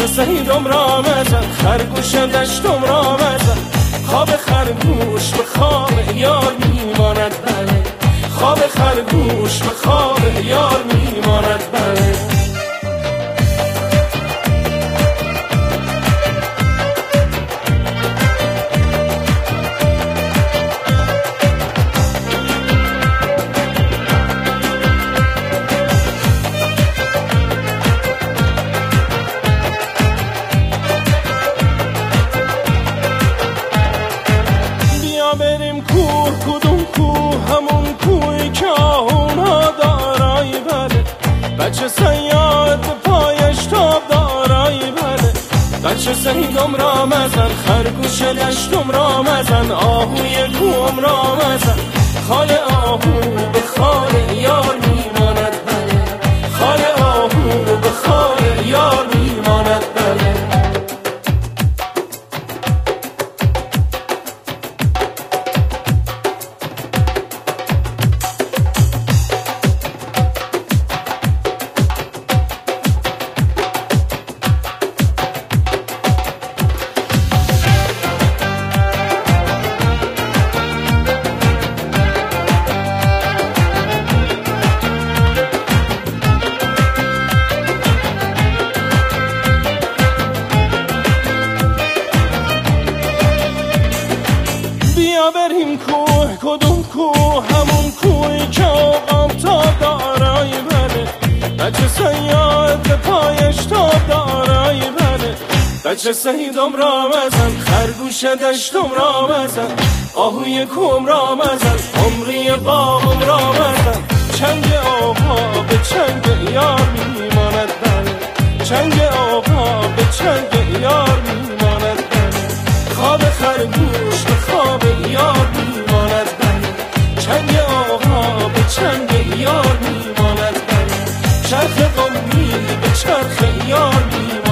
بچه سهیدم را مزن، خرگوش دشتم را مزن. خواب خرگوش به خواب یار میماند بله، خواب خرگوش به خواب یار میماند بله. بریم کوه، کدوم کوه؟ همون کوهی که آهونا دارایی بله، بچه صیاد به پایش تاب دارایی بله. بچه سهیدم را مزن، خرگوش دشتم را مزن، آهوی کوهم را مزن. خال آهو به خال یار میماند بله، خال آهو به خال یار میماند بله. بیا بریم کوه، کدوم کوه؟ همون کوهی که آقام تاب دارایی بله، بچه صیاد به پایش تاب دارایی بله. بچه سهیدم را مزن، خرگوش دشتم را مزن، آهوی کوهم را مزن، عمری باغم را مزن. چنگ آقا به چنگ یار میماند بله، چنگ آقا به چنگ یار میماند بله. خواب خرگوش به خواب یار میماند بله، چنگ آقا به چنگ یار میماند بله. چرخ قومی به چرخ یار میماند.